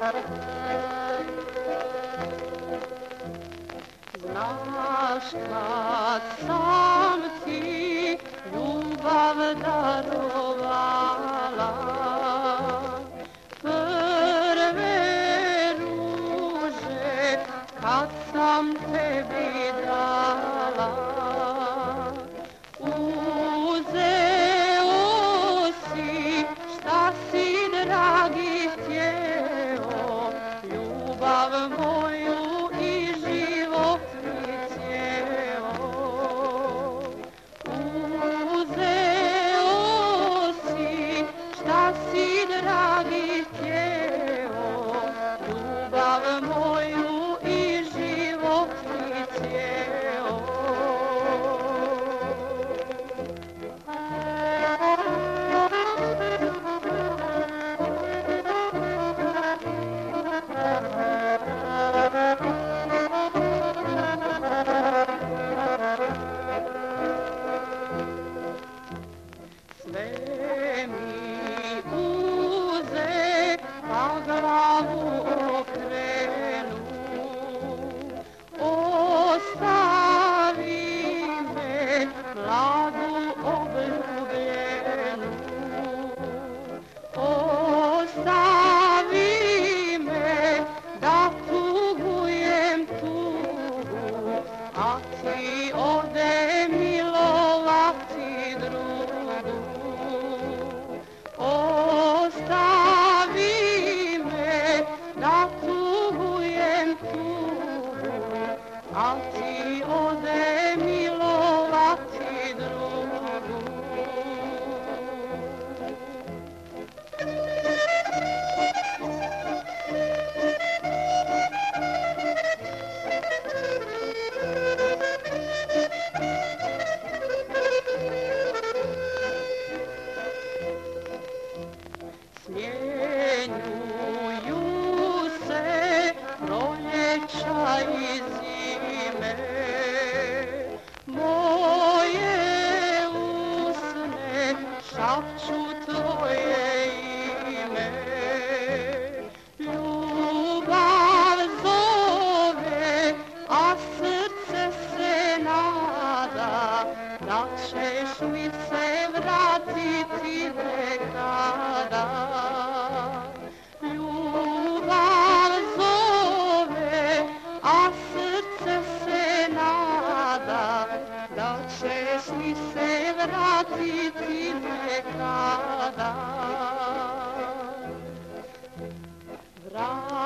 Znaš kad sam ti ljubav darovala, prve ruže kad sam tebi dala, uzeo si šta si dragi htjeo, ljubav moju i život mi cijelo. Uzeo si šta si dragi htjeo, ljubav moju i život mi cijelo. Sve mi uze, a glavu okrenu, ostavi me mladu obljubljenu, ostavi me da tugujem tugu, a ti ode milovati drugu. Ostavi me da tugujem tugu, a ti ode milovati drugu. Smjenjuju se proljeća i zime, moje usne šapću tvoje ime. Ljubav zove, a srce se nada, da ćeš mi se vratiti nekada. Ljubav zove, a srce se nada, da ćeš mi se vratiti nekada.